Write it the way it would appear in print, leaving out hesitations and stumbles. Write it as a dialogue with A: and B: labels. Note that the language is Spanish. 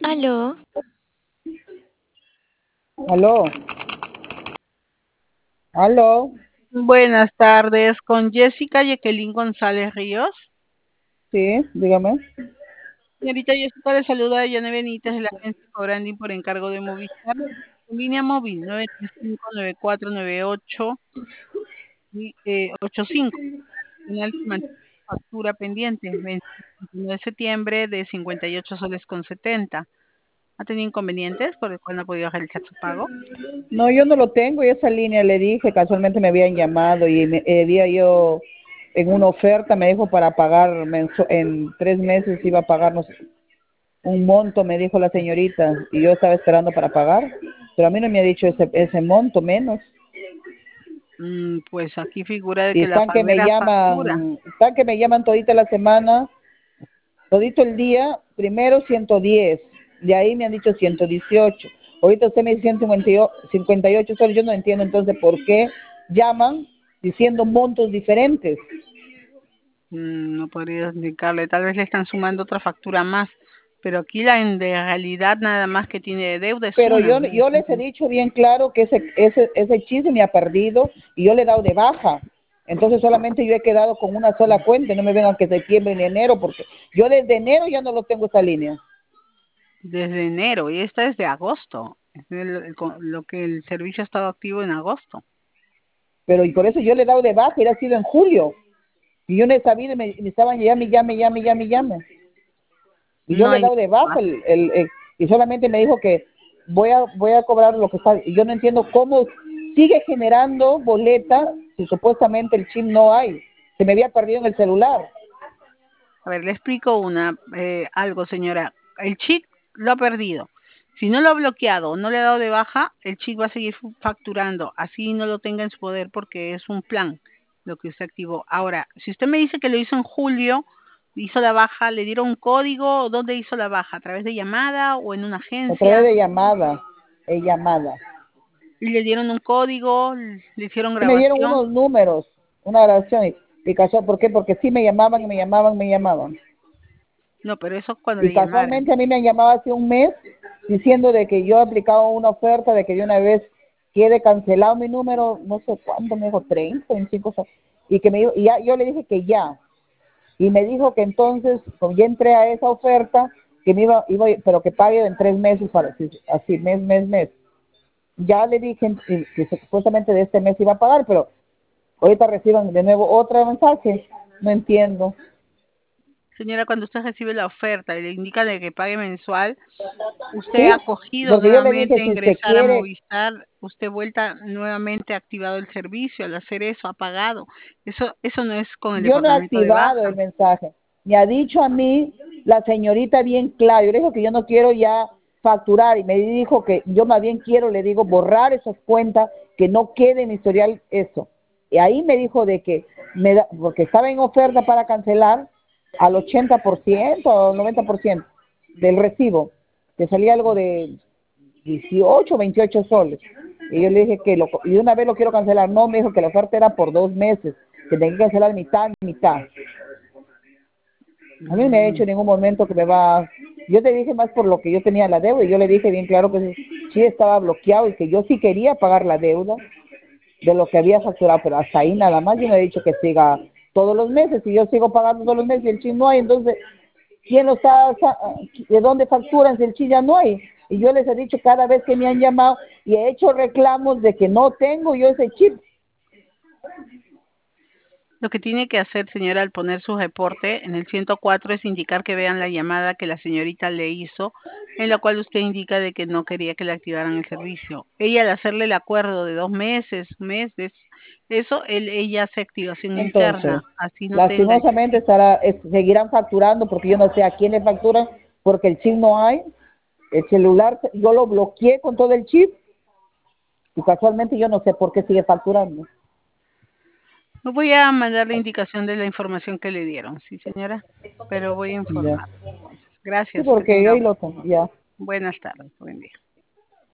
A: Aló,
B: Aló, aló,
C: Buenas tardes, con Jessica Jacqueline González Ríos.
B: sí, dígame.
C: Señorita Jessica, le saluda Yana Benítez de la agencia Cobranding por encargo de Movistar. En línea móvil 935-9498 y 85. Final que mantiene factura pendiente, 21 de septiembre de 58 soles con 70. ¿Ha tenido inconvenientes por el cual no ha podido realizar su pago?
B: No, yo no lo tengo y esa línea le dije, casualmente me habían llamado y había yo en una oferta, me dijo para pagar en 3 meses iba a pagarnos un monto, me dijo la señorita, y yo estaba esperando para pagar, pero a mí no me ha dicho ese monto menos.
C: Pues aquí figura de
B: Y
C: que la primera factura.
B: están que me llaman todita la semana, todito el día, primero 110, de ahí me han dicho 118. Ahorita usted me dice 158 soles, yo no entiendo entonces por qué llaman diciendo montos diferentes.
C: No podría indicarle, tal vez le están sumando otra factura más, pero aquí la en de realidad nada más que tiene de deuda es
B: Pero
C: una.
B: yo les he dicho bien claro que ese chiste me ha perdido y yo le he dado de baja. Entonces solamente yo he quedado con una sola cuenta, no me vengan que septiembre ni enero, porque yo desde enero ya no lo tengo esa línea.
C: Desde enero y esta es de agosto. Es lo que el servicio ha estado activo en agosto.
B: Pero y por eso yo le he dado de baja, y ha sido en julio. Y yo no he sabido, me estaban llame. Y yo
C: No
B: le he
C: hay
B: dado de baja
C: más.
B: y solamente me dijo que voy a cobrar lo que está. Y yo no entiendo cómo sigue generando boleta si supuestamente el chip no hay. Se me había perdido en el celular.
C: A ver, le explico algo, señora. El chic lo ha perdido. Si no lo ha bloqueado o no le ha dado de baja, el chic va a seguir facturando. Así no lo tenga en su poder porque es un plan lo que usted activó. Ahora, si usted me dice que lo hizo en julio, hizo la baja, le dieron un código, ¿dónde hizo la baja? ¿A través de llamada o en una
B: A través
C: agencia?
B: de llamada.
C: Y le dieron un código, le hicieron
B: Y me dieron
C: grabación.
B: unos números, una grabación. Y casual, ¿por qué? Porque sí me llamaban y me llamaban.
C: No, pero eso cuando
B: Y
C: le llamaran.
B: casualmente a mí me han llamado hace un mes diciendo de que yo he aplicado una oferta, de que de una vez quede cancelado mi número, no sé cuánto, me dijo 30, 25, y que me dijo, y ya, yo le dije que ya, y me dijo que entonces, como ya entré a esa oferta, que me pero que pague en 3 meses, para así, mes. Ya le dije que supuestamente de este mes iba a pagar, pero ahorita reciban de nuevo otro mensaje, no entiendo.
C: Señora, cuando usted recibe la oferta y le indica de que pague mensual, usted
B: Sí,
C: ha cogido
B: porque yo le
C: nuevamente
B: dije,
C: a
B: si usted
C: ingresar a
B: quiere.
C: Movistar, usted vuelta nuevamente ha activado el servicio, al hacer eso ha pagado. Eso no es con el
B: Yo no he
C: departamento de
B: activado
C: baja.
B: el mensaje. Me ha dicho a mí la señorita bien claro. Yo le digo que yo no quiero ya facturar y me dijo que yo más bien quiero, le digo, borrar esas cuentas, que no quede en historial eso. Y ahí me dijo de que, porque estaba en oferta para cancelar al 80% o 90% del recibo, que salía algo de 18, 28 soles. Y yo le dije y una vez lo quiero cancelar. No, me dijo que la oferta era por 2 meses, que tenía que cancelar mitad. A mí me ha
C: Mm,
B: dicho en ningún momento que me va. Yo te dije más por lo que yo tenía la deuda, y yo le dije bien claro que sí estaba bloqueado y que yo sí quería pagar la deuda de lo que había facturado, pero hasta ahí nada más. Yo no he dicho que siga todos los meses, y yo sigo pagando todos los meses y el chip no hay, entonces ¿quién lo está, de dónde facturan si el chip ya no hay? Y yo les he dicho cada vez que me han llamado y he hecho reclamos de que no tengo yo ese chip.
C: Lo que tiene que hacer, señora, al poner su reporte en el 104 es indicar que vean la llamada que la señorita le hizo, en la cual usted indica de que no quería que le activaran el servicio. Ella, al hacerle el acuerdo de 2 meses, meses, ella hace activación
B: Entonces,
C: interna, así no tenga ese
B: lastimosamente
C: chip.
B: seguirán facturando, porque yo no sé a quién le facturan, porque el chip no hay. El celular yo lo bloqueé con todo el chip y casualmente yo no sé por qué sigue facturando.
C: No voy a mandar la indicación de la información que le dieron, sí, señora, pero voy a
B: Ya.
C: informar. Entonces,
B: Sí,
C: gracias, que
B: porque yo
C: tenga
B: ahí lo tengo, ya.
C: buenas tardes, buen día.